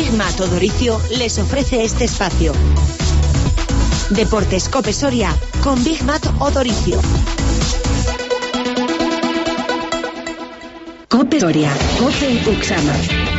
Big Mat Odoricio les ofrece este espacio. Deportes Cope Soria con Big Mat Odoricio. Cope Soria, Cope Uxama.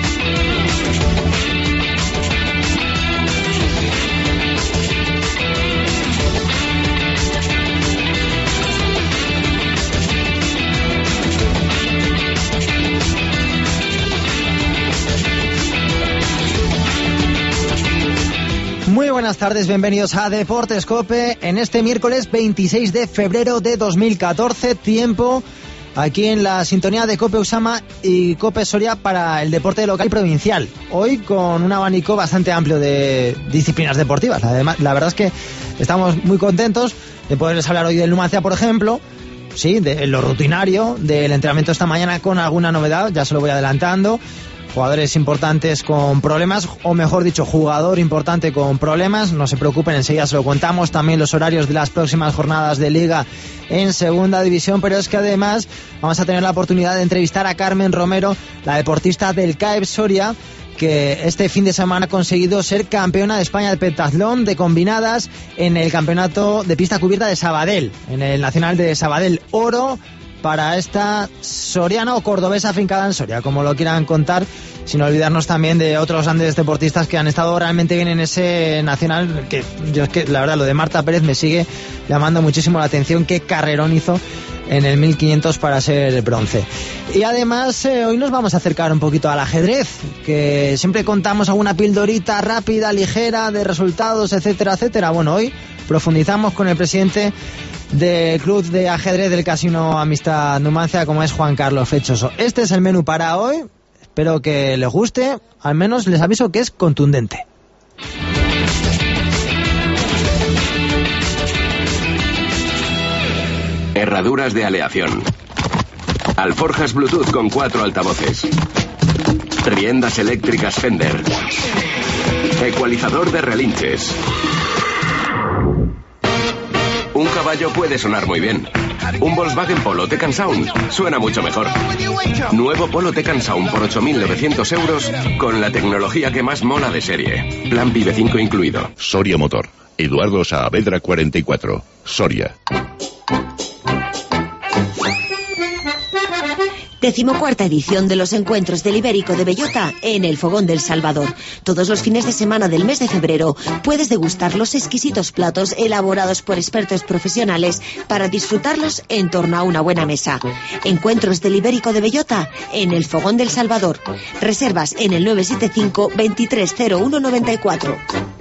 Muy buenas tardes, bienvenidos a Deportes Cope en este miércoles 26 de febrero de 2014, tiempo aquí en la sintonía de Cope Usama y Cope Soria para el deporte local y provincial. Hoy con un abanico bastante amplio de disciplinas deportivas. Además, la verdad es que estamos muy contentos de poderles hablar hoy del Numancia, por ejemplo. Sí, de lo rutinario, del entrenamiento esta mañana con alguna novedad, ya se lo voy adelantando. Jugadores importantes con problemas, o mejor dicho, jugador importante con problemas. No se preocupen, enseguida se lo contamos. También los horarios de las próximas jornadas de Liga en Segunda División. Pero es que además vamos a tener la oportunidad de entrevistar a Carmen Romero, la deportista del CAEP Soria, que este fin de semana ha conseguido ser campeona de España de pentatlón de combinadas en el campeonato de pista cubierta de Sabadell, en el Nacional de Sabadell. Oro para esta soriana o cordobesa afincada en Soria, como lo quieran contar, sin olvidarnos también de otros grandes deportistas que han estado realmente bien en ese nacional, que yo es que la verdad lo de Marta Pérez me sigue llamando muchísimo la atención. Qué carrerón hizo en el 1500 para ser bronce. Y además hoy nos vamos a acercar un poquito al ajedrez, que siempre contamos alguna pildorita rápida, ligera, de resultados, etcétera, etcétera. Bueno, hoy profundizamos con el presidente del Club de Ajedrez del Casino Amistad Numancia, como es Juan Carlos Fechoso. Este es el menú para hoy. Espero que les guste. Al menos les aviso que es contundente. Herraduras de aleación. Alforjas Bluetooth con 4 altavoces. Riendas eléctricas Fender. Ecualizador de relinches. Un caballo puede sonar muy bien. Un Volkswagen Polo Tech & Sound suena mucho mejor. Nuevo Polo Tech & Sound por 8.900 euros con la tecnología que más mola de serie. Plan Vive 5 incluido. Soria Motor. Eduardo Saavedra 44. Soria. 14ª edición de los encuentros del Ibérico de Bellota en el Fogón del Salvador. Todos los fines de semana del mes de febrero puedes degustar los exquisitos platos elaborados por expertos profesionales para disfrutarlos en torno a una buena mesa. Encuentros del Ibérico de Bellota en el Fogón del Salvador. Reservas en el 975 230194.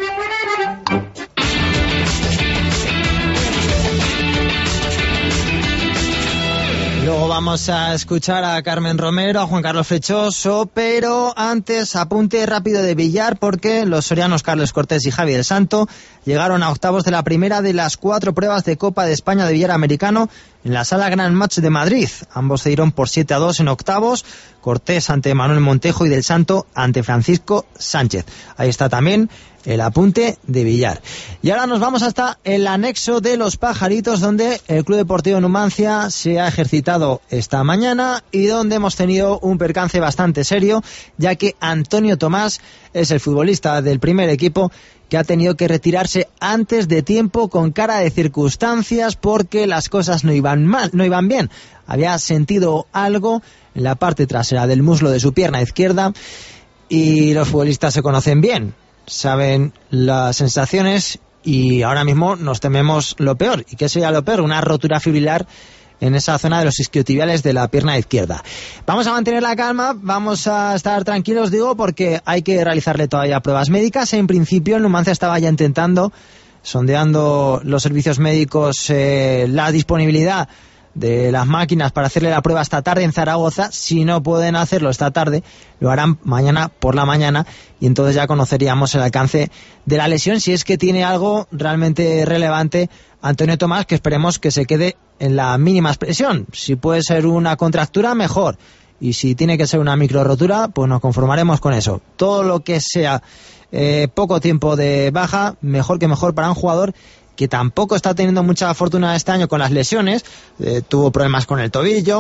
Luego vamos a escuchar a Carmen Romero, a Juan Carlos Fechoso, pero antes apunte rápido de billar, porque los sorianos Carlos Cortés y Javi del Santo llegaron a octavos de la primera de las 4 pruebas de Copa de España de billar americano en la Sala Grand Match de Madrid. Ambos se dieron por 7-2 en octavos, Cortés ante Manuel Montejo y del Santo ante Francisco Sánchez. Ahí está también el apunte de billar. Y ahora nos vamos hasta el anexo de Los Pajaritos, donde el Club Deportivo Numancia se ha ejercitado esta mañana y donde hemos tenido un percance bastante serio, ya que Antonio Tomás es el futbolista del primer equipo que ha tenido que retirarse antes de tiempo con cara de circunstancias porque las cosas no iban bien. Había sentido algo en la parte trasera del muslo de su pierna izquierda y los futbolistas se conocen bien, saben las sensaciones y ahora mismo nos tememos lo peor. ¿Y qué sería lo peor? Una rotura fibrilar en esa zona de los isquiotibiales de la pierna izquierda. Vamos a mantener la calma, vamos a estar tranquilos, digo, porque hay que realizarle todavía pruebas médicas. En principio el Numancia estaba ya intentando, sondeando los servicios médicos, la disponibilidad de las máquinas para hacerle la prueba esta tarde en Zaragoza. Si no pueden hacerlo esta tarde, lo harán mañana por la mañana y entonces ya conoceríamos el alcance de la lesión, si es que tiene algo realmente relevante Antonio Tomás, que esperemos que se quede en la mínima expresión. Si puede ser una contractura, mejor, y si tiene que ser una micro rotura, pues nos conformaremos con eso. Todo lo que sea poco tiempo de baja, mejor que mejor para un jugador que tampoco está teniendo mucha fortuna este año con las lesiones. Tuvo problemas con el tobillo,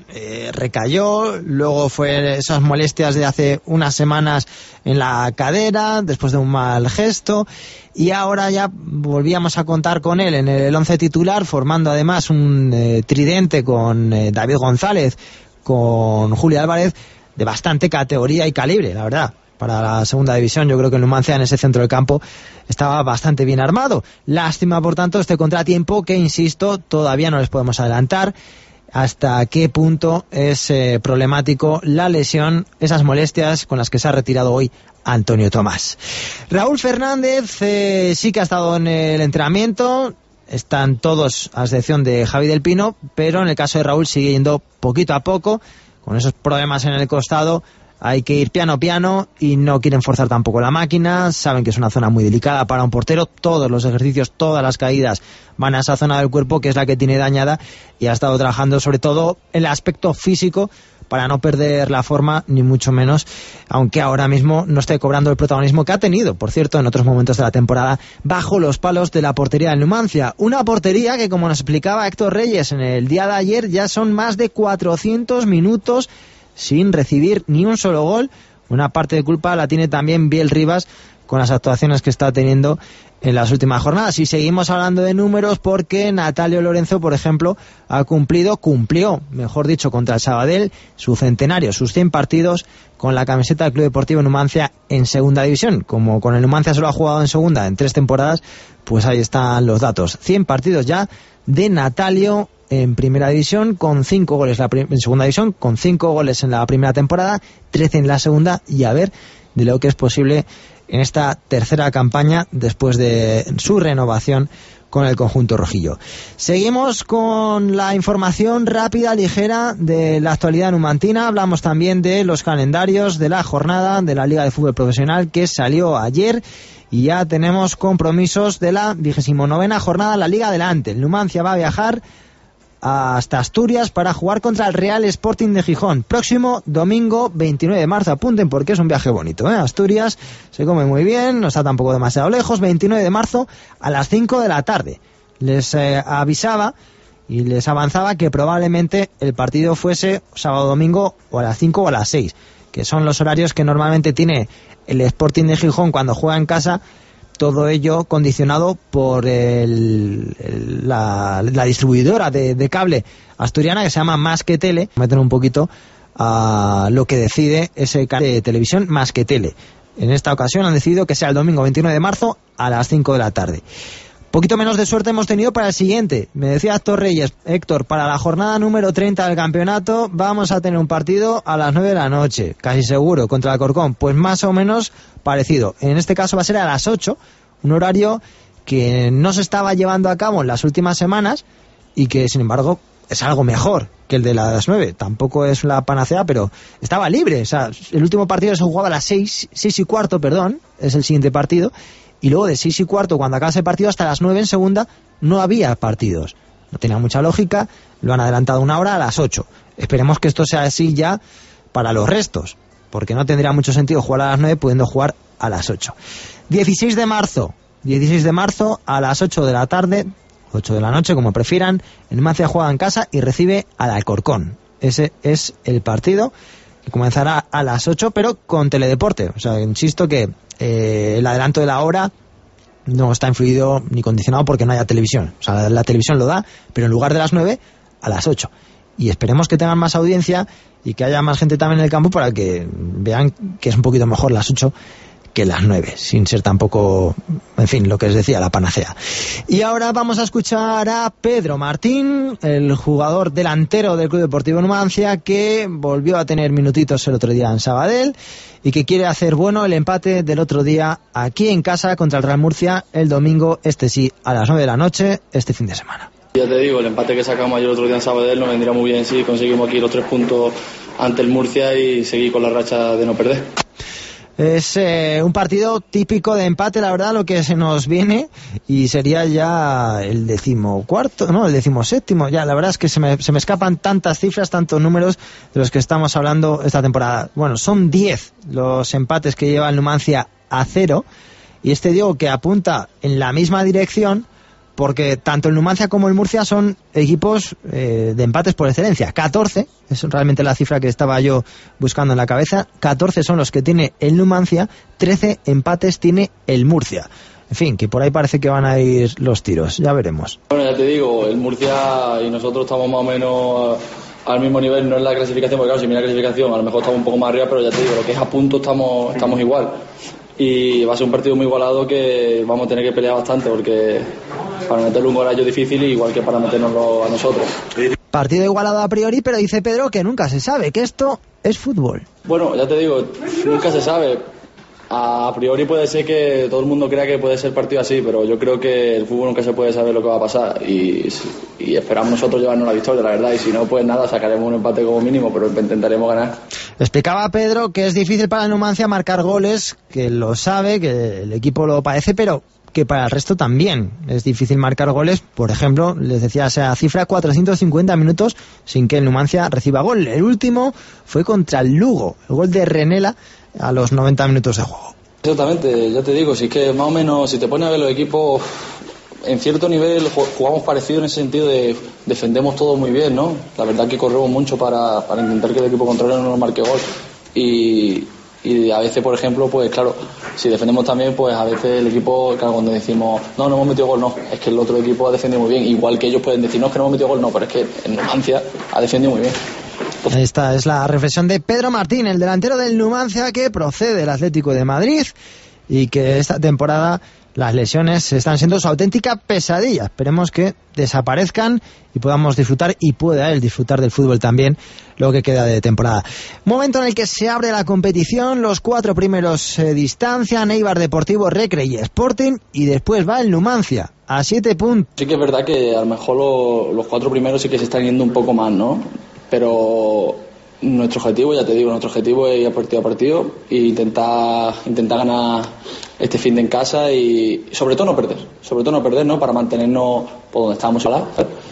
recayó, luego fue esas molestias de hace unas semanas en la cadera, después de un mal gesto, y ahora ya volvíamos a contar con él en el 11 titular, formando además un tridente con David González, con Julio Álvarez, de bastante categoría y calibre, la verdad. Para la segunda división, yo creo que el Numancia en ese centro del campo estaba bastante bien armado. Lástima, por tanto, este contratiempo que, insisto, todavía no les podemos adelantar hasta qué punto es problemático la lesión, esas molestias con las que se ha retirado hoy Antonio Tomás. Raúl Fernández sí que ha estado en el entrenamiento, están todos a excepción de Javi del Pino, pero en el caso de Raúl sigue yendo poquito a poco, con esos problemas en el costado. Hay que ir piano a piano y no quieren forzar tampoco la máquina. Saben que es una zona muy delicada para un portero. Todos los ejercicios, todas las caídas van a esa zona del cuerpo que es la que tiene dañada, y ha estado trabajando sobre todo en el aspecto físico para no perder la forma, ni mucho menos, aunque ahora mismo no esté cobrando el protagonismo que ha tenido, por cierto, en otros momentos de la temporada, bajo los palos de la portería del Numancia. Una portería que, como nos explicaba Héctor Reyes en el día de ayer, ya son más de 400 minutos sin recibir ni un solo gol. Una parte de culpa la tiene también Biel Rivas con las actuaciones que está teniendo en las últimas jornadas. Y seguimos hablando de números porque Natalio Lorenzo, por ejemplo, cumplió, mejor dicho, contra el Sabadell su centenario, sus 100 partidos con la camiseta del Club Deportivo Numancia en segunda división. Como con el Numancia solo ha jugado en segunda en 3 temporadas, pues ahí están los datos. 100 partidos ya de Natalio en primera división, con 5 goles en segunda división, con 5 goles en la primera temporada, 13 en la segunda, y a ver de lo que es posible en esta tercera campaña después de su renovación con el conjunto rojillo. Seguimos con la información rápida, ligera de la actualidad numantina. Hablamos también de los calendarios de la jornada de la Liga de Fútbol Profesional que salió ayer, y ya tenemos compromisos de la 29ª jornada en la Liga Adelante. El Numancia va a viajar hasta Asturias para jugar contra el Real Sporting de Gijón. Próximo domingo 29 de marzo. Apunten porque es un viaje bonito, ¿eh? Asturias se come muy bien, no está tampoco demasiado lejos. 29 de marzo a las 5 de la tarde. Les avisaba y les avanzaba que probablemente el partido fuese sábado-domingo o a las 5 o a las 6, que son los horarios que normalmente tiene el Sporting de Gijón cuando juega en casa. Todo ello condicionado por la distribuidora de cable asturiana que se llama Más que Tele. Meten un poquito a lo que decide ese canal de televisión Más que Tele. En esta ocasión han decidido que sea el domingo 29 de marzo a las 5 de la tarde. Poquito menos de suerte hemos tenido para el siguiente. Me decía Héctor Reyes, Héctor, para la jornada número 30 del campeonato vamos a tener un partido a las 9 de la noche, casi seguro, contra el Alcorcón. Pues más o menos parecido. En este caso va a ser a las 8, un horario que no se estaba llevando a cabo en las últimas semanas y que, sin embargo, es algo mejor que el de las 9. Tampoco es la panacea, pero estaba libre. O sea, el último partido se jugaba a las 6:15, es el siguiente partido. Y luego de 6:15, cuando acaba ese partido, hasta las 9 en segunda, no había partidos. No tenía mucha lógica, lo han adelantado una hora a las 8. Esperemos que esto sea así ya para los restos, porque no tendría mucho sentido jugar a las 9 pudiendo jugar a las 8. 16 de marzo a las 8 de la tarde, 8 de la noche, como prefieran, el Numancia juega en casa y recibe al Alcorcón. Ese es el partido que comenzará a las 8, pero con teledeporte. O sea, insisto que el adelanto de la hora no está influido ni condicionado porque no haya televisión. O sea, la televisión lo da, pero en lugar de las 9, a las 8. Y esperemos que tengan más audiencia y que haya más gente también en el campo para que vean que es un poquito mejor las 8 que las 9, sin ser tampoco, en fin, lo que les decía, la panacea. Y ahora vamos a escuchar a Pedro Martín, el jugador delantero del Club Deportivo Numancia, que volvió a tener minutitos el otro día en Sabadell y que quiere hacer bueno el empate del otro día aquí en casa contra el Real Murcia el domingo, sí, a las 9 de la noche, este fin de semana. Ya te digo, el empate que sacamos ayer el otro día en Sabadell nos vendría muy bien si conseguimos aquí los 3 puntos ante el Murcia y seguir con la racha de no perder. Es un partido típico de empate, la verdad, lo que se nos viene, y sería ya el 14º, no, el 17º. Ya, la verdad es que se me escapan tantas cifras, tantos números de los que estamos hablando esta temporada. Bueno, son 10 los empates que lleva el Numancia a 0, y digo que apunta en la misma dirección porque tanto el Numancia como el Murcia son equipos de empates por excelencia. 14, es realmente la cifra que estaba yo buscando en la cabeza. 14 son los que tiene el Numancia, 13 empates tiene el Murcia. En fin, que por ahí parece que van a ir los tiros, ya veremos. Bueno, ya te digo, el Murcia y nosotros estamos más o menos al mismo nivel, no en la clasificación, porque claro, si mira la clasificación a lo mejor estamos un poco más arriba, pero ya te digo, lo que es a punto estamos igual. Y va a ser un partido muy igualado que vamos a tener que pelear bastante, porque para meterle un gol a ellos es difícil, igual que para metérnoslo a nosotros. Partido igualado a priori, pero dice Pedro que nunca se sabe, que esto es fútbol. Bueno, ya te digo, nunca se sabe. A priori puede ser que todo el mundo crea que puede ser partido así, pero yo creo que el fútbol nunca se puede saber lo que va a pasar y esperamos nosotros llevarnos la victoria, la verdad, y si no, pues nada, sacaremos un empate como mínimo, pero intentaremos ganar. Explicaba Pedro que es difícil para el Numancia marcar goles, que lo sabe, que el equipo lo padece, pero que para el resto también es difícil marcar goles. Por ejemplo, les decía esa cifra, 450 minutos sin que el Numancia reciba gol. El último fue contra el Lugo, el gol de Renela a los 90 minutos de juego. Exactamente, ya te digo, si es que más o menos, si te pones a ver los equipos, en cierto nivel jugamos parecido en ese sentido de defendemos todo muy bien, ¿no? La verdad que corremos mucho para intentar que el equipo contrario no nos marque gol y a veces, por ejemplo, pues claro, si defendemos también, pues a veces el equipo, claro, cuando decimos no hemos metido gol, no, es que el otro equipo ha defendido muy bien, igual que ellos pueden decir no, es que no hemos metido gol, no, pero es que en Numancia ha defendido muy bien. Esta es la reflexión de Pedro Martín, el delantero del Numancia que procede del Atlético de Madrid y que esta temporada las lesiones están siendo su auténtica pesadilla. Esperemos que desaparezcan y podamos disfrutar, y pueda él disfrutar del fútbol también lo que queda de temporada. Momento en el que se abre la competición, los 4 primeros se distancian, Eibar, Deportivo, Recre y Sporting, y después va el Numancia a 7 puntos. Sí que es verdad que a lo mejor los 4 primeros sí que se están yendo un poco más, ¿no? Pero nuestro objetivo, ya te digo, nuestro objetivo es ir a partido e intentar ganar este fin de en casa y sobre todo no perder, ¿no? Para mantenernos por donde estábamos ahora.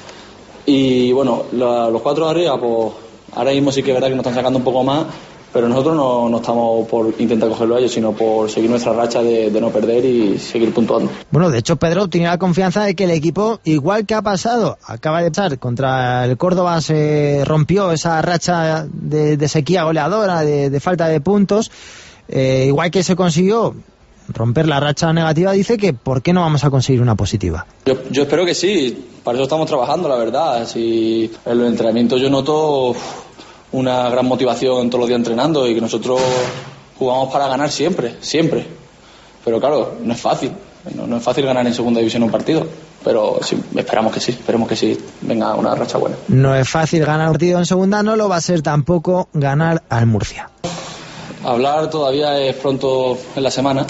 Y bueno, los 4 de arriba, pues ahora mismo sí que es verdad que nos están sacando un poco más, pero nosotros no estamos por intentar cogerlo a ellos, sino por seguir nuestra racha de no perder y seguir puntuando. Bueno, de hecho, Pedro tiene la confianza de que el equipo, igual que ha pasado, acaba de pasar contra el Córdoba, se rompió esa racha de sequía goleadora, de falta de puntos, igual que se consiguió romper la racha negativa, dice que ¿por qué no vamos a conseguir una positiva? Yo espero que sí, para eso estamos trabajando, la verdad. Si en los entrenamientos yo noto una gran motivación todos los días entrenando y que nosotros jugamos para ganar siempre. Pero claro, no es fácil. No es fácil ganar en segunda división un partido, pero sí, esperemos que sí venga una racha buena. No es fácil ganar un partido en segunda, no lo va a ser tampoco ganar al Murcia. Hablar todavía es pronto en la semana,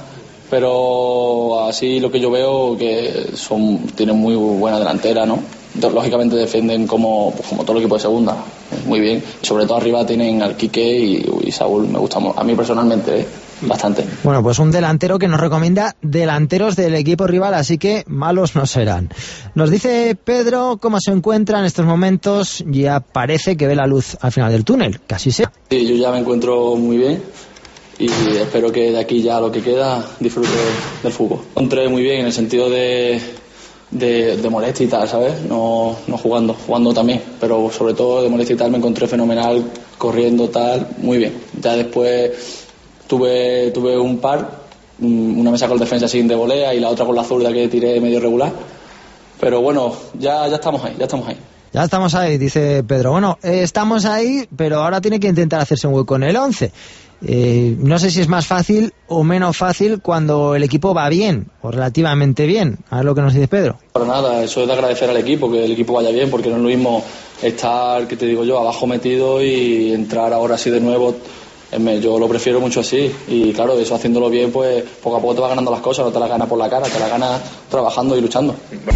pero así lo que yo veo que tienen muy buena delantera, ¿no? Lógicamente defienden como todo el equipo de segunda, muy bien. Sobre todo arriba tienen al Quique y Saúl, me gusta a mí personalmente bastante. Bueno, pues un delantero que nos recomienda delanteros del equipo rival, así que malos no serán. Nos dice Pedro cómo se encuentra en estos momentos, ya parece que ve la luz al final del túnel, que así sea. Sí, yo ya me encuentro muy bien y espero que de aquí ya lo que queda disfrute del fútbol. Encontré muy bien en el sentido de molestia y tal, ¿sabes? No jugando también, pero sobre todo de molestia y tal me encontré fenomenal, corriendo tal, muy bien. Ya después tuve un par, una me sacó el defensa sin de volea y la otra con la zurda que tiré medio regular, pero bueno, ya estamos ahí. Ya estamos ahí, dice Pedro. Bueno, estamos ahí, pero ahora tiene que intentar hacerse un hueco en el 11. No sé si es más fácil o menos fácil cuando el equipo va bien o relativamente bien. A ver lo que nos dice Pedro. Para nada, eso es de agradecer al equipo, que el equipo vaya bien, porque no es lo mismo estar, que te digo yo, abajo metido y entrar ahora así de nuevo. Yo lo prefiero mucho así y claro, eso haciéndolo bien, pues poco a poco te vas ganando las cosas, no te las ganas por la cara, te las ganas trabajando y luchando.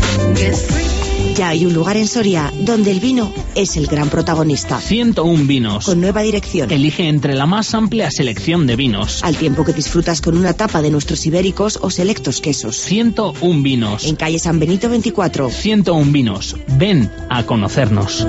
Ya hay un lugar en Soria donde el vino es el gran protagonista. 101 Vinos. Con nueva dirección. Elige entre la más amplia selección de vinos. Al tiempo que disfrutas con una tapa de nuestros ibéricos o selectos quesos. 101 Vinos. En calle San Benito 24. 101 Vinos. Ven a conocernos.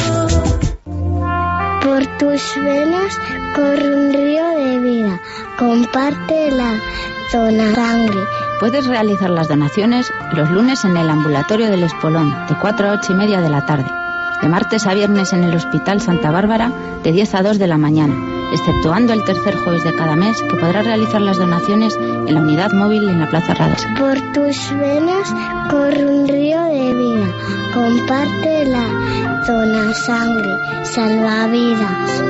Por tus venas corre un río de vida. Comparte la zona sangre. Puedes realizar las donaciones los lunes en el ambulatorio del Espolón, de 4 a 8 y media de la tarde. De martes a viernes en el Hospital Santa Bárbara, de 10 a 2 de la mañana, exceptuando el tercer jueves de cada mes, que podrás realizar las donaciones en la unidad móvil y en la Plaza Radas. Por tus venas corre un río de vida. Compártela, dona sangre, salva vidas.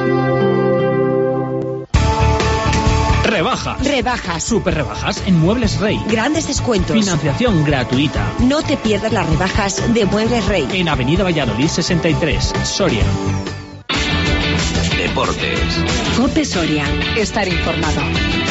Rebajas. Super rebajas en Muebles Rey. Grandes descuentos. Financiación gratuita. No te pierdas las rebajas de Muebles Rey. En Avenida Valladolid 63, Soria. Deportes. COPE Soria. Estar informado.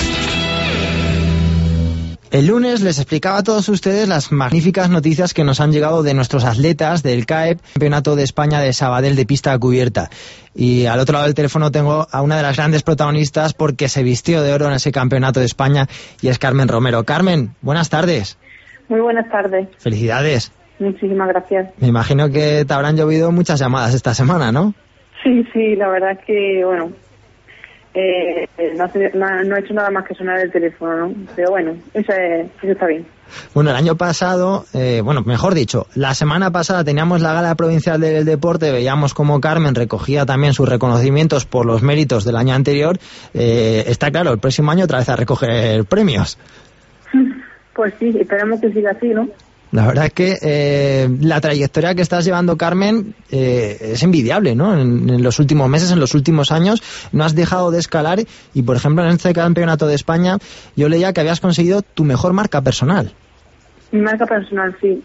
El lunes les explicaba a todos ustedes las magníficas noticias que nos han llegado de nuestros atletas del CAEP, Campeonato de España de Sabadell de pista cubierta. Y al otro lado del teléfono tengo a una de las grandes protagonistas porque se vistió de oro en ese Campeonato de España y es Carmen Romero. Carmen, buenas tardes. Muy buenas tardes. Felicidades. Muchísimas gracias. Me imagino que te habrán llovido muchas llamadas esta semana, ¿no? Sí, la verdad es que, bueno, no he hecho nada más que sonar el teléfono, ¿no? Pero bueno, eso está bien. Bueno, el año pasado, mejor dicho, la semana pasada teníamos la Gala Provincial del Deporte, veíamos cómo Carmen recogía también sus reconocimientos por los méritos del año anterior. Está claro, el próximo año otra vez a recoger premios. Pues sí, esperamos que siga así, ¿no? La verdad es que la trayectoria que estás llevando, Carmen, es envidiable, ¿no? En los últimos meses, en los últimos años, no has dejado de escalar y, por ejemplo, en este Campeonato de España, yo leía que habías conseguido tu mejor marca personal. Mi marca personal, sí.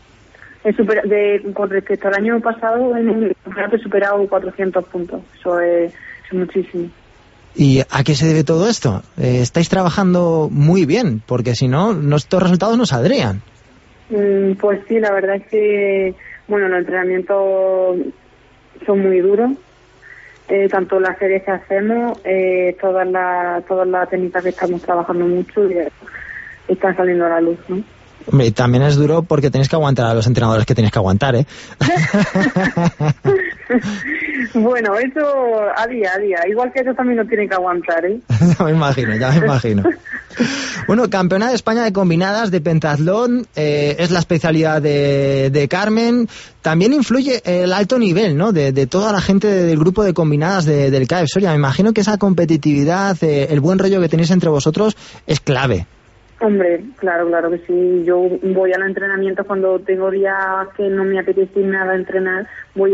Con respecto al año pasado, en el campeonato he superado 400 puntos. Eso es muchísimo. ¿Y a qué se debe todo esto? Estáis trabajando muy bien, porque si no, estos resultados no saldrían. Pues sí, la verdad es que, bueno, los entrenamientos son muy duros, tanto las series que hacemos, todas las técnicas que estamos trabajando mucho y están saliendo a la luz, ¿no? Hombre, y también es duro porque tenéis que aguantar a los entrenadores que tenéis que aguantar, ¿eh? Bueno, eso a día, igual que ellos también lo tienen que aguantar, ¿eh? Ya me imagino. Bueno, Campeona de España de combinadas de pentatlón, es la especialidad de Carmen. También influye el alto nivel, ¿no? De toda la gente del grupo de combinadas del CAEP Soria. Me imagino que esa competitividad, el buen rollo que tenéis entre vosotros es clave. Hombre, claro que sí. Yo voy al entrenamiento cuando tengo días que no me apetece nada entrenar,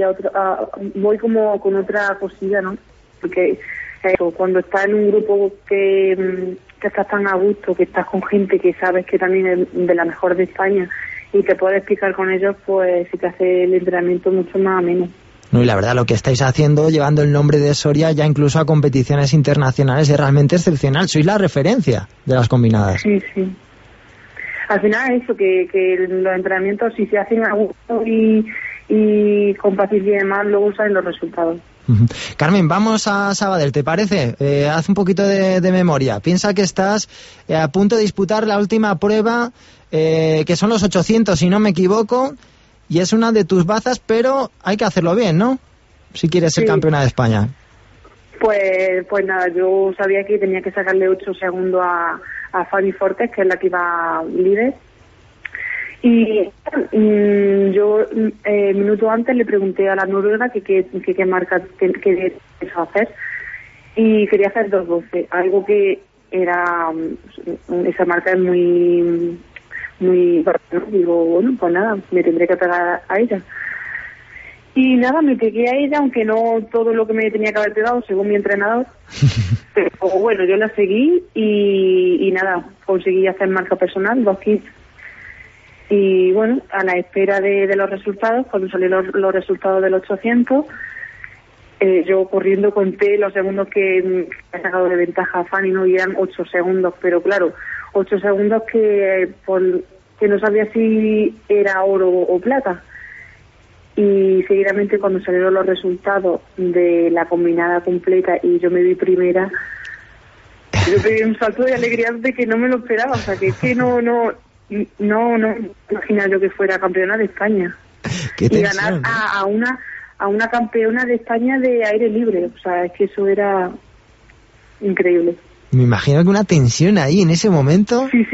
voy como con otra cosilla, ¿no? Porque cuando estás en un grupo que estás tan a gusto, que estás con gente que sabes que también es de la mejor de España y te puedes picar con ellos, pues sí te hace el entrenamiento mucho más ameno. No, y la verdad, lo que estáis haciendo, llevando el nombre de Soria ya incluso a competiciones internacionales, es realmente excepcional. Sois la referencia de las combinadas. Sí. Al final eso, que los entrenamientos, si se hacen a gusto y con paciencia y demás, luego salen los resultados. Carmen, vamos a Sabadell, ¿te parece? Haz un poquito de memoria. Piensa que estás a punto de disputar la última prueba, que son los 800, si no me equivoco. Y es una de tus bazas, pero hay que hacerlo bien, ¿no? Si quieres ser campeona de España. Pues nada, yo sabía que tenía que sacarle 8 segundos a Fabi Fortes, que es la que iba líder. Y yo, minuto antes, le pregunté a la noruega que qué marca quería hacer. Y quería hacer 2:12, algo que era... Esa marca es muy... Digo, bueno, pues nada, me tendré que pegar a ella. Y nada, me pegué a ella, aunque no todo lo que me tenía que haber pegado, según mi entrenador. Pero bueno, yo la seguí y nada, conseguí hacer marca personal, 2:15. Y bueno, a la espera de los resultados, cuando salieron los resultados del 800, yo corriendo conté los segundos que he sacado de ventaja a Fanny, no, y eran 8 segundos, pero claro, 8 segundos que no sabía si era oro o plata. Y seguidamente cuando salieron los resultados de la combinada completa y yo me vi primera, yo pegué un salto de alegría de que no me lo esperaba, o sea que no imaginaba yo que fuera campeona de España. Qué tensión, y ganar a una campeona de España de aire libre, o sea, es que eso era increíble. Me imagino que una tensión ahí en ese momento. Sí.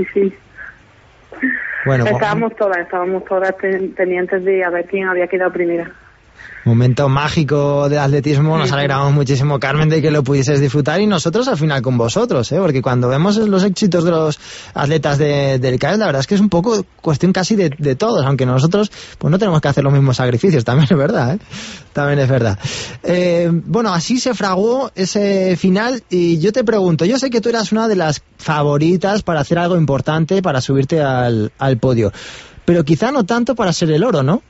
Bueno, estábamos todas pendientes de a ver quién había quedado primera. Momento mágico de atletismo, nos alegramos muchísimo, Carmen, de que lo pudieses disfrutar, y nosotros al final con vosotros, porque cuando vemos los éxitos de los atletas del CAES, la verdad es que es un poco cuestión casi de todos, aunque nosotros pues no tenemos que hacer los mismos sacrificios, también es verdad, también es verdad. Bueno, así se fraguó ese final, y yo te pregunto, yo sé que tú eras una de las favoritas para hacer algo importante, para subirte al podio, pero quizá no tanto para ser el oro, ¿no?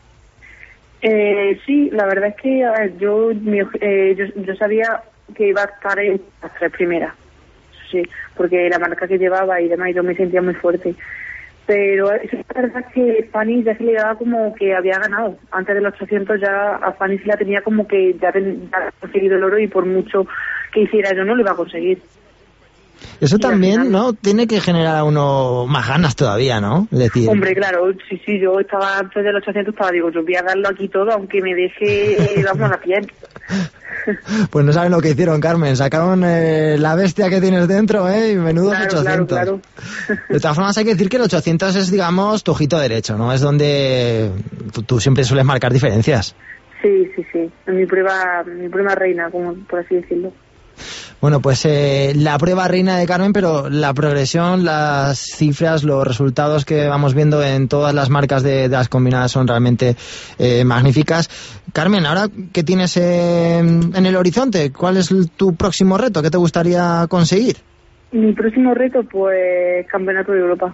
Sí, la verdad es que a ver, yo sabía que iba a estar en las 3 primeras, sí, porque la marca que llevaba y demás, yo me sentía muy fuerte. Pero es verdad que Fanny ya se le daba como que había ganado. Antes de los 800 ya a Fanny se la tenía como que ya había conseguido el oro, y por mucho que hiciera yo no lo iba a conseguir. Eso también, ¿no? Tiene que generar a uno más ganas todavía, ¿no? Es decir... Hombre, claro, sí, yo estaba antes del 800, digo, yo voy a darlo aquí todo, aunque me deje, vamos, la piel. Pues no saben lo que hicieron, Carmen, sacaron la bestia que tienes dentro, y menudos 800. Claro. De todas formas hay que decir que el 800 es, digamos, tu ojito derecho, ¿no? Es donde tú siempre sueles marcar diferencias. Sí, en mi prueba reina, como por así decirlo. Bueno, pues la prueba reina de Carmen, pero la progresión, las cifras, los resultados que vamos viendo en todas las marcas de las combinadas son realmente magníficas. Carmen, ahora, ¿qué tienes en el horizonte? ¿Cuál es tu próximo reto? ¿Qué te gustaría conseguir? Mi próximo reto, pues, Campeonato de Europa.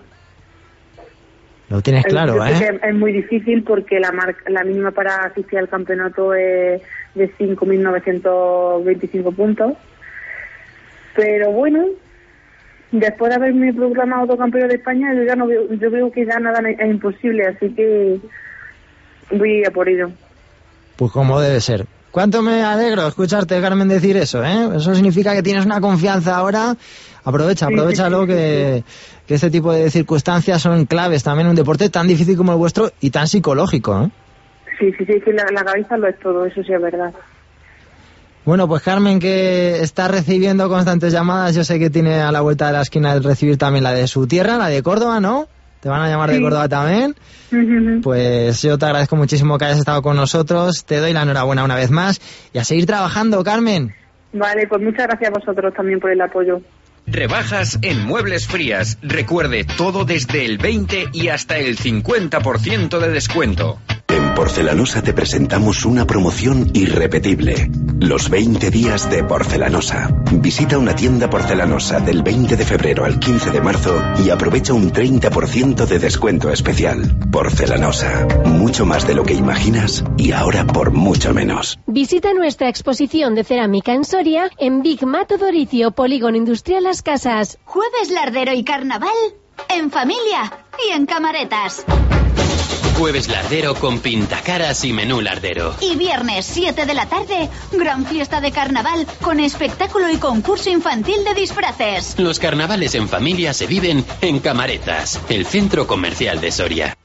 Lo tienes claro, Es muy difícil porque la mínima para asistir al campeonato es de 5.925 puntos. Pero bueno, después de haberme proclamado autocampeón de España, yo veo que ya nada es imposible, así que voy a por ello. Pues como debe ser. Cuánto me alegro escucharte, Carmen, decir eso, Eso significa que tienes una confianza ahora. Aprovechalo, sí. Que este tipo de circunstancias son claves también en un deporte tan difícil como el vuestro y tan psicológico, Sí, que la cabeza lo es todo, eso sí es verdad. Bueno, pues Carmen, que está recibiendo constantes llamadas, yo sé que tiene a la vuelta de la esquina el recibir también la de su tierra, la de Córdoba, ¿no? ¿Te van a llamar de Córdoba también? Pues yo te agradezco muchísimo que hayas estado con nosotros, te doy la enhorabuena una vez más y a seguir trabajando, Carmen. Vale, pues muchas gracias a vosotros también por el apoyo. Rebajas en Muebles Frías. Recuerde, todo desde el 20 y hasta el 50% de descuento. En Porcelanosa te presentamos una promoción irrepetible. Los 20 días de Porcelanosa. Visita una tienda Porcelanosa del 20 de febrero al 15 de marzo y aprovecha un 30% de descuento especial. Porcelanosa. Mucho más de lo que imaginas y ahora por mucho menos. Visita nuestra exposición de cerámica en Soria en Big Mato Doricio, Polígono Industrial Las Casas. Jueves lardero y carnaval en familia y en camaretas. Jueves lardero con pintacaras y menú lardero. Y viernes 7 de la tarde, gran fiesta de carnaval con espectáculo y concurso infantil de disfraces. Los carnavales en familia se viven en Camaretas, el centro comercial de Soria.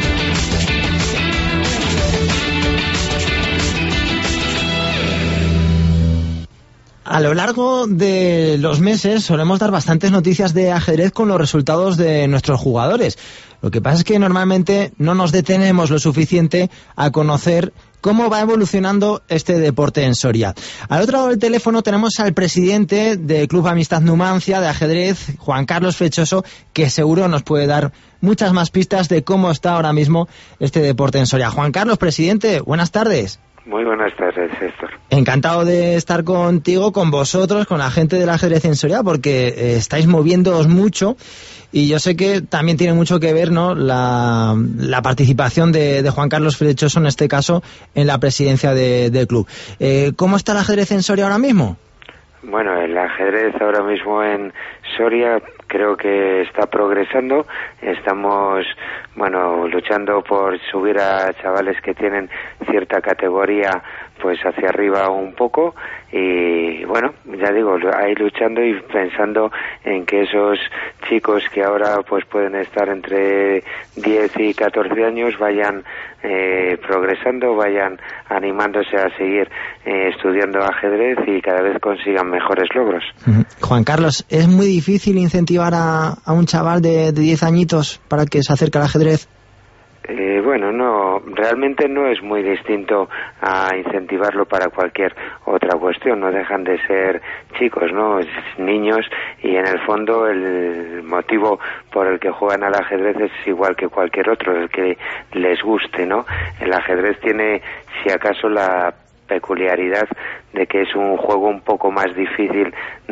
A lo largo de los meses solemos dar bastantes noticias de ajedrez con los resultados de nuestros jugadores. Lo que pasa es que normalmente no nos detenemos lo suficiente a conocer cómo va evolucionando este deporte en Soria. Al otro lado del teléfono tenemos al presidente del Club Amistad Numancia de ajedrez, Juan Carlos Frechoso, que seguro nos puede dar muchas más pistas de cómo está ahora mismo este deporte en Soria. Juan Carlos, presidente, buenas tardes. Muy buenas tardes, Héctor. Encantado de estar contigo, con vosotros, con la gente del ajedrez en Soria, porque estáis moviéndoos mucho y yo sé que también tiene mucho que ver, ¿no?, la participación de Juan Carlos Frechoso, en este caso, en la presidencia del club. ¿Cómo está el ajedrez en Soria ahora mismo? Bueno, el ajedrez ahora mismo en Soria creo que está progresando. Estamos, luchando por subir a chavales que tienen cierta categoría pues hacia arriba un poco y ya digo, ahí luchando y pensando en que esos chicos que ahora pues pueden estar entre 10 y 14 años vayan progresando, vayan animándose a seguir estudiando ajedrez y cada vez consigan mejores logros. Juan Carlos, ¿es muy difícil incentivar a un chaval de 10 añitos para que se acerque al ajedrez? Bueno, no, realmente no es muy distinto a incentivarlo para cualquier otra cuestión, no dejan de ser chicos, ¿no? Niños, y en el fondo el motivo por el que juegan al ajedrez es igual que cualquier otro, el que les guste, ¿no? El ajedrez tiene, si acaso, la peculiaridad de que es un juego un poco más difícil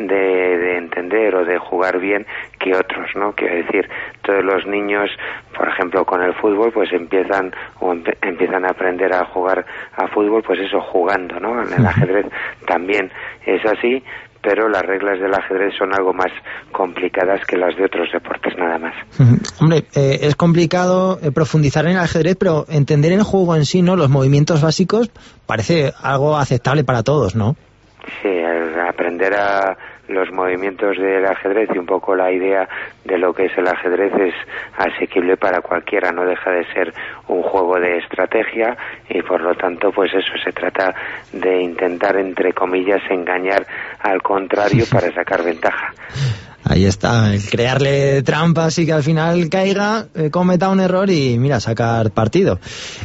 de entender o de jugar bien que otros, ¿no? Quiero decir, todos los niños, por ejemplo, con el fútbol, pues empiezan a aprender a jugar a fútbol, pues eso, jugando, ¿no? En el ajedrez también es así, pero las reglas del ajedrez son algo más complicadas que las de otros deportes, nada más. Hombre, es complicado profundizar en el ajedrez, pero entender el juego en sí, ¿no? Los movimientos básicos, parece algo aceptable para todos, ¿no? Sí, aprender a los movimientos del ajedrez y un poco la idea de lo que es el ajedrez es asequible para cualquiera, no deja de ser un juego de estrategia y por lo tanto pues eso, se trata de intentar, entre comillas, engañar al contrario para sacar ventaja. Ahí está, el crearle trampas y que al final caiga, cometa un error y mira, sacar partido.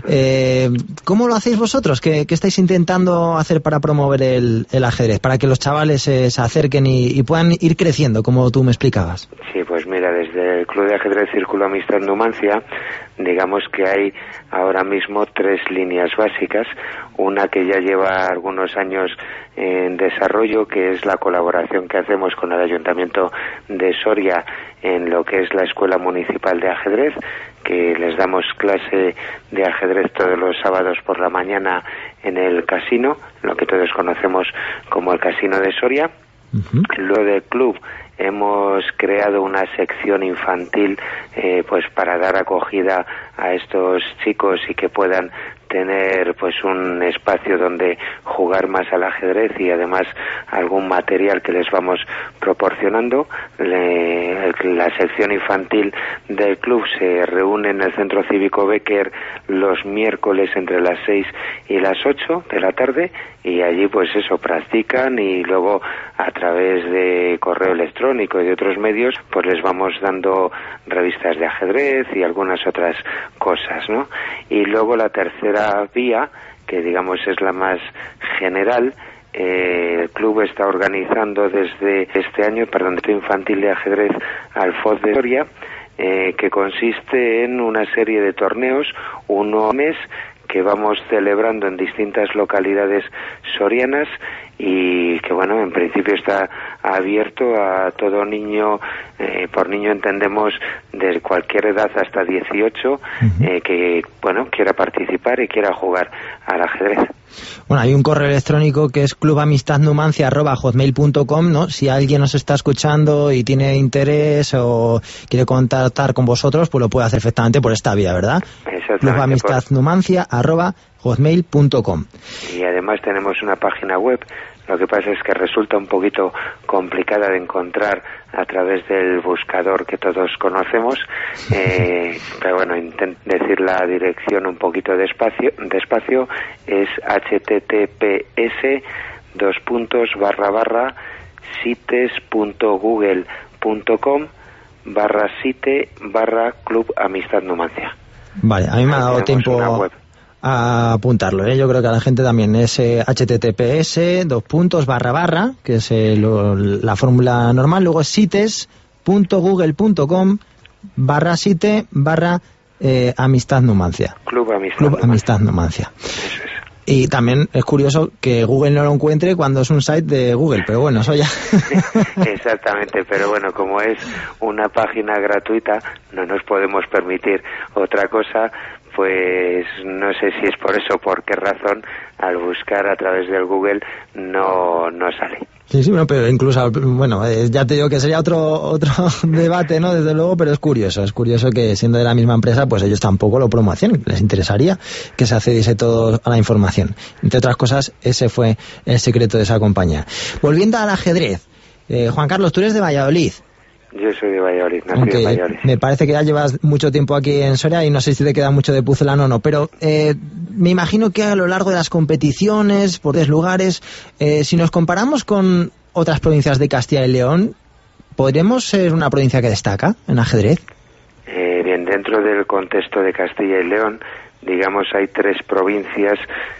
¿Cómo lo hacéis vosotros? ¿Qué estáis intentando hacer para promover el ajedrez? Para que los chavales se acerquen y puedan ir creciendo, como tú me explicabas. Sí, pues mira, desde el Club de Ajedrez Círculo Amistad Numancia, digamos que hay ahora mismo 3 líneas básicas. Una que ya lleva algunos años en desarrollo, que es la colaboración que hacemos con el Ayuntamiento de Soria en lo que es la Escuela Municipal de Ajedrez, que les damos clase de ajedrez todos los sábados por la mañana en el casino, lo que todos conocemos como el Casino de Soria. Luego del club hemos creado una sección infantil pues para dar acogida a estos chicos y que puedan tener pues un espacio donde jugar más al ajedrez y además algún material que les vamos proporcionando. La sección infantil del club se reúne en el Centro Cívico Becker los miércoles entre las 6 y las 8 de la tarde y allí pues eso, practican y luego a través de correo electrónico y de otros medios pues les vamos dando revistas de ajedrez y algunas otras cosas, ¿no? Y luego la tercera vía, que digamos es la más general, el club está organizando desde este año, el infantil de ajedrez al FOD de Soria, que consiste en una serie de torneos, uno al mes, que vamos celebrando en distintas localidades sorianas y que bueno, en principio está abierto a todo niño, por niño entendemos desde cualquier edad hasta 18, que bueno, quiera participar y quiera jugar al ajedrez. Bueno, hay un correo electrónico que es clubamistadnumancia@hotmail.com, ¿no? Si alguien nos está escuchando y tiene interés o quiere contactar con vosotros, pues lo puede hacer perfectamente por esta vía, ¿verdad? clubamistadnumancia@hotmail.com. Y además tenemos una página web. Lo que pasa es que resulta un poquito complicada de encontrar a través del buscador que todos conocemos, pero bueno, intento decir la dirección un poquito despacio, es https://sites.google.com/site/Club Amistad Numancia. Vale, a mí me ha dado tiempo a apuntarlo, ¿eh? Yo creo que a la gente también es https://, que es la fórmula normal, luego es sites.google.com/site/Amistad Numancia. Club Amistad Numancia. Eso es. Y también es curioso que Google no lo encuentre cuando es un site de Google, pero bueno, eso ya... Exactamente, pero bueno, como es una página gratuita, no nos podemos permitir otra cosa, pues no sé si es por eso o por qué razón, al buscar a través del Google no sale. Sí, bueno, pero incluso, bueno, ya te digo que sería otro debate, ¿no? Desde luego, pero es curioso que siendo de la misma empresa, pues ellos tampoco lo promocionen. Les interesaría que se accediese todo a la información. Entre otras cosas, ese fue el secreto de esa compañía. Volviendo al ajedrez, Juan Carlos, tú eres de Valladolid. Yo soy de Valladolid, nací en Valladolid. Me parece que ya llevas mucho tiempo aquí en Soria y no sé si te queda mucho de Pucelano o no, pero me imagino que a lo largo de las competiciones, por 10 lugares, si nos comparamos con otras provincias de Castilla y León, ¿podremos ser una provincia que destaca en ajedrez? Bien, dentro del contexto de Castilla y León, digamos, hay 3 provincias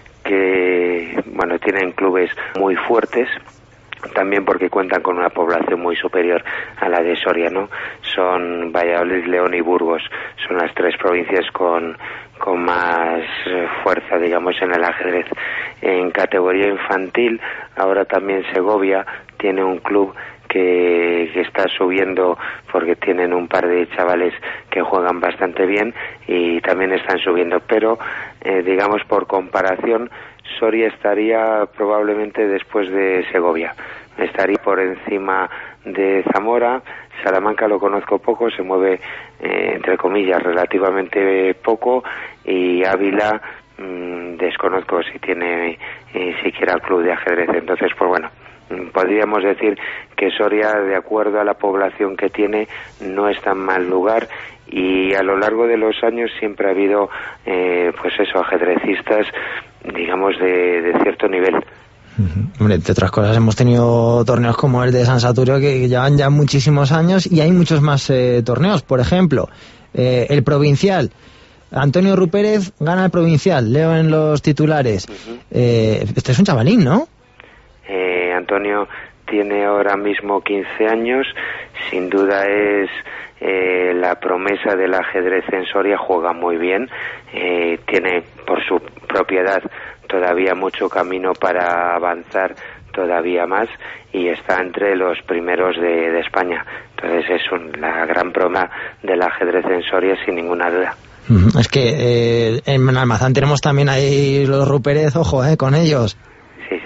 que, bueno, tienen clubes muy fuertes, también porque cuentan con una población muy superior a la de Soria, ¿no? Son Valladolid, León y Burgos, son las 3 provincias con más fuerza, digamos, en el ajedrez. En categoría infantil, ahora también Segovia tiene un club que está subiendo porque tienen un par de chavales que juegan bastante bien y también están subiendo, pero digamos, por comparación, Soria estaría probablemente después de Segovia, estaría por encima de Zamora. Salamanca lo conozco poco, se mueve entre comillas relativamente poco, y Ávila desconozco si tiene siquiera club de ajedrez. Entonces, pues bueno, podríamos decir que Soria, de acuerdo a la población que tiene, no es tan mal lugar, y a lo largo de los años siempre ha habido pues eso, ajedrecistas, digamos, de cierto nivel. Hombre, entre otras cosas, hemos tenido torneos como el de San Saturio que llevan ya muchísimos años, y hay muchos más torneos. Por ejemplo, el provincial, Antonio Rupérez gana el provincial, leo en los titulares. Este es un chavalín, ¿no? Antonio tiene ahora mismo 15 años, sin duda es la promesa del ajedrez en Soria, juega muy bien, tiene por su propiedad todavía mucho camino para avanzar todavía más, y está entre los primeros de España. Entonces es la gran promesa del ajedrez en Soria, sin ninguna duda. Es que en Almazán tenemos también ahí los Rupérez, ojo, con ellos. Sí.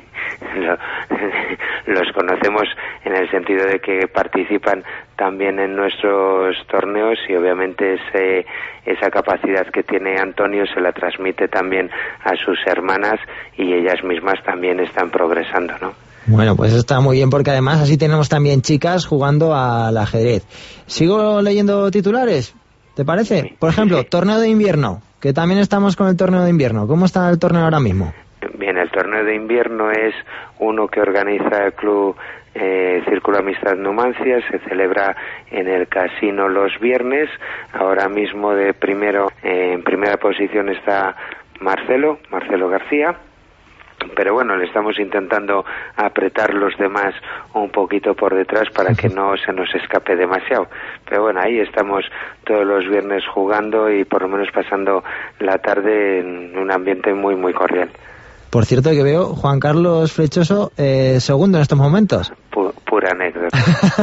Los conocemos en el sentido de que participan también en nuestros torneos, y obviamente esa capacidad que tiene Antonio se la transmite también a sus hermanas, y ellas mismas también están progresando, ¿no? Bueno, pues está muy bien, porque además así tenemos también chicas jugando al ajedrez. ¿Sigo leyendo titulares? ¿Te parece? Sí, por ejemplo, sí. Torneo de invierno, que también estamos con el torneo de invierno. ¿Cómo está el torneo ahora mismo? Bien, el torneo de invierno es uno que organiza el club Círculo Amistad Numancia, se celebra en el casino los viernes. Ahora mismo en primera posición está Marcelo García, pero bueno, le estamos intentando apretar los demás un poquito por detrás para que no se nos escape demasiado. Pero bueno, ahí estamos todos los viernes jugando y por lo menos pasando la tarde en un ambiente muy, muy cordial. Por cierto, que veo Juan Carlos Flechoso segundo en estos momentos. Pura anécdota.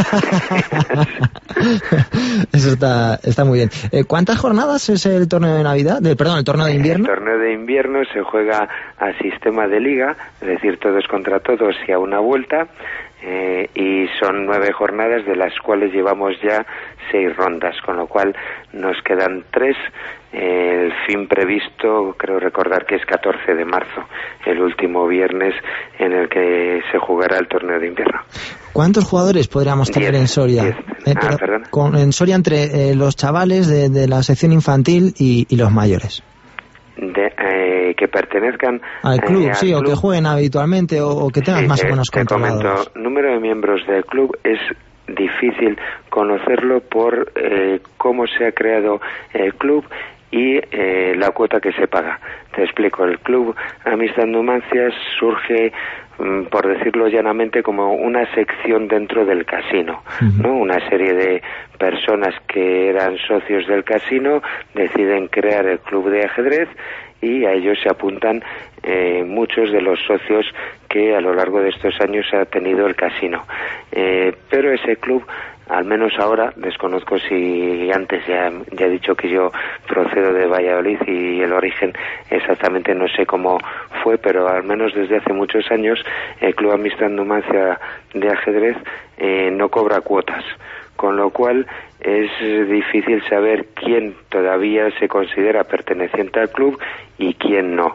Eso está muy bien. ¿Cuántas jornadas es el torneo de Navidad? El torneo de invierno. El torneo de invierno se juega a sistema de liga, es decir, todos contra todos y a una vuelta, y son 9 jornadas, de las cuales llevamos ya 6 rondas, con lo cual nos quedan 3. El fin previsto, creo recordar que es 14 de marzo, el último viernes en el que se jugará el torneo de invierno. ¿Cuántos jugadores podríamos tener en Soria? En Soria, entre los chavales de la sección infantil y los mayores. Que pertenezcan al club, al sí, club, o que jueguen habitualmente, o que tengan más o menos controlados. Te comento, número de miembros del club es difícil conocerlo por cómo se ha creado el club y la cuota que se paga. Te explico, el club Amistad Numancia surge, por decirlo llanamente, como una sección dentro del casino, ¿no? Una serie de personas que eran socios del casino deciden crear el club de ajedrez, y a ellos se apuntan muchos de los socios que a lo largo de estos años ha tenido el casino. Pero ese club, al menos ahora, desconozco si antes, ya he dicho que yo procedo de Valladolid y el origen exactamente no sé cómo fue, pero al menos desde hace muchos años el Club Amistad Numancia de ajedrez no cobra cuotas, con lo cual es difícil saber quién todavía se considera perteneciente al club y quién no.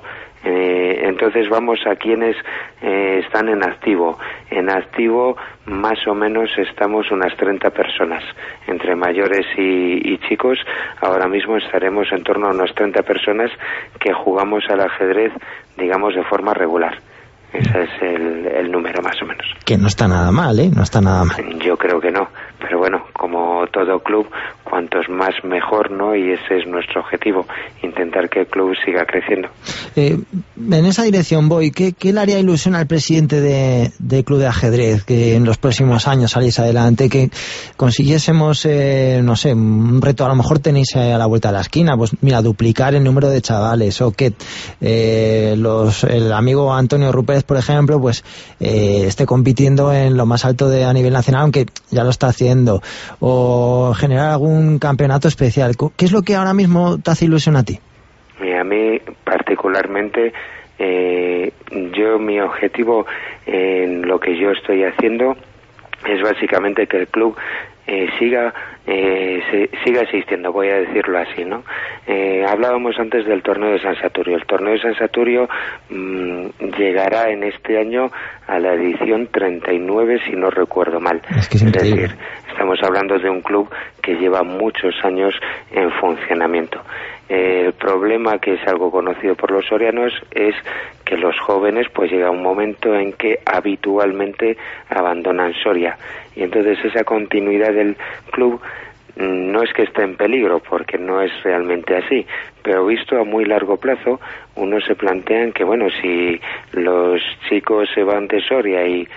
Entonces vamos a quienes están en activo. En activo más o menos estamos unas 30 personas, entre mayores y chicos. Ahora mismo estaremos en torno a unas 30 personas que jugamos al ajedrez, digamos, de forma regular. Ese es el número más o menos. Que no está nada mal, ¿eh? No está nada mal. Yo creo que no, pero bueno, como todo club, cuantos más mejor, ¿no? Y ese es nuestro objetivo, intentar que el club siga creciendo. En esa dirección voy. ¿Qué le haría ilusión al presidente de Club de Ajedrez que en los próximos años salís adelante, que consiguiésemos, no sé, un reto? A lo mejor tenéis a la vuelta de la esquina, pues mira, duplicar el número de chavales, o que el amigo Antonio Rupert, por ejemplo, pues esté compitiendo en lo más alto a nivel nacional, aunque ya lo está haciendo, o generar algún campeonato especial. ¿Qué es lo que ahora mismo te hace ilusión a ti? A mí particularmente, mi objetivo en lo que yo estoy haciendo es básicamente que el club siga existiendo, voy a decirlo así, ¿no? Hablábamos antes del torneo de San Saturio. El torneo de San Saturio llegará en este año a la edición 39, si no recuerdo mal. Es decir, estamos hablando de un club que lleva muchos años en funcionamiento. El problema, que es algo conocido por los sorianos, es que los jóvenes pues llega un momento en que habitualmente abandonan Soria, y entonces esa continuidad del club no es que esté en peligro, porque no es realmente así, pero visto a muy largo plazo, uno se plantean que, bueno, si los chicos se van de Soria y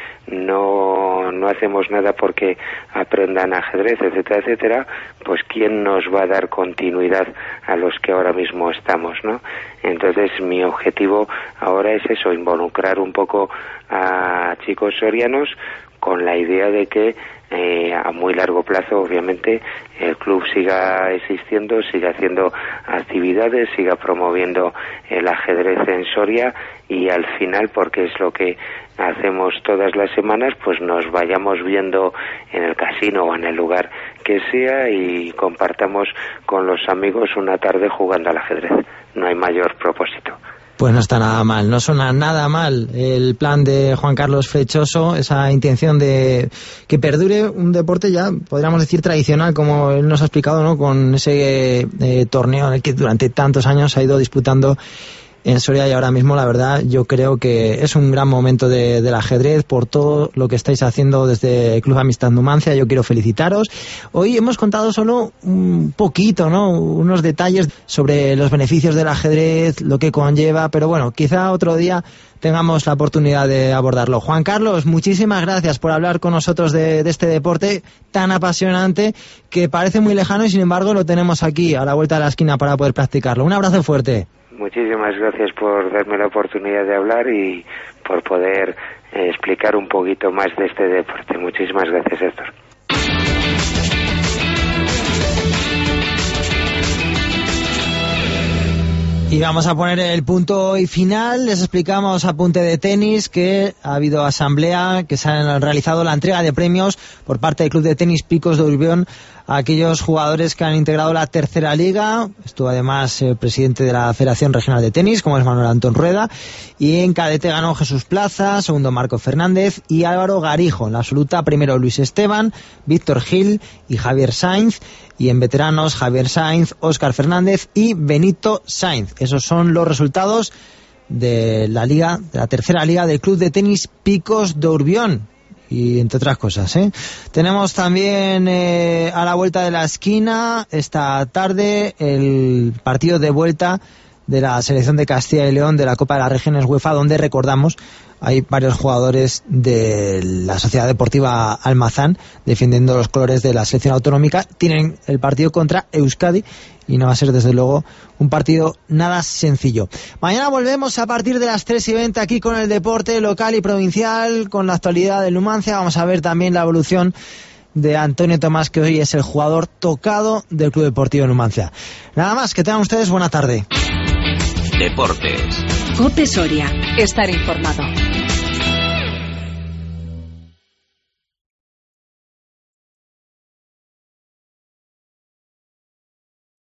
no hacemos nada porque aprendan ajedrez, etcétera, etcétera, pues ¿quién nos va a dar continuidad a los que ahora mismo estamos, ¿no? Entonces mi objetivo ahora es eso, involucrar un poco a chicos sorianos con la idea de que a muy largo plazo, obviamente, el club siga existiendo, siga haciendo actividades, siga promoviendo el ajedrez en Soria, y al final, porque es lo que hacemos todas las semanas, pues nos vayamos viendo en el casino o en el lugar que sea y compartamos con los amigos una tarde jugando al ajedrez. No hay mayor propósito. Pues no está nada mal, no suena nada mal el plan de Juan Carlos Frechoso, esa intención de que perdure un deporte ya, podríamos decir, tradicional, como él nos ha explicado, ¿no? Con ese torneo en el que durante tantos años ha ido disputando en Soria, y ahora mismo, la verdad, yo creo que es un gran momento del ajedrez por todo lo que estáis haciendo desde el Club Amistad Numancia. Yo quiero felicitaros. Hoy hemos contado solo un poquito, ¿no? Unos detalles sobre los beneficios del ajedrez, lo que conlleva, pero bueno, quizá otro día tengamos la oportunidad de abordarlo. Juan Carlos, muchísimas gracias por hablar con nosotros de este deporte tan apasionante, que parece muy lejano y sin embargo lo tenemos aquí a la vuelta de la esquina para poder practicarlo. Un abrazo fuerte. Muchísimas gracias por darme la oportunidad de hablar y por poder explicar un poquito más de este deporte. Muchísimas gracias, Héctor. Y vamos a poner el punto y final. Les explicamos, apunte de tenis, que ha habido asamblea, que se han realizado la entrega de premios por parte del Club de Tenis Picos de Urbión a aquellos jugadores que han integrado la tercera liga. Estuvo además el presidente de la Federación Regional de Tenis, como es Manuel Antón Rueda, y en cadete ganó Jesús Plaza, segundo Marco Fernández y Álvaro Garijo. En la absoluta, primero Luis Esteban, Víctor Gil y Javier Sainz, y en veteranos Javier Sainz, Óscar Fernández y Benito Sainz. Esos son los resultados de la liga, de la tercera liga del Club de Tenis Picos de Urbión. Y entre otras cosas, tenemos también a la vuelta de la esquina esta tarde el partido de vuelta de la selección de Castilla y León de la Copa de las Regiones UEFA, donde, recordamos, hay varios jugadores de la Sociedad Deportiva Almazán defendiendo los colores de la selección autonómica. Tienen el partido contra Euskadi y no va a ser, desde luego, un partido nada sencillo. Mañana volvemos a partir de las 3:20 aquí con el deporte local y provincial, con la actualidad del Numancia. Vamos a ver también la evolución de Antonio Tomás, que hoy es el jugador tocado del Club Deportivo Numancia. Nada más, que tengan ustedes buena tarde. Deportes. COPE Soria. Estar informado.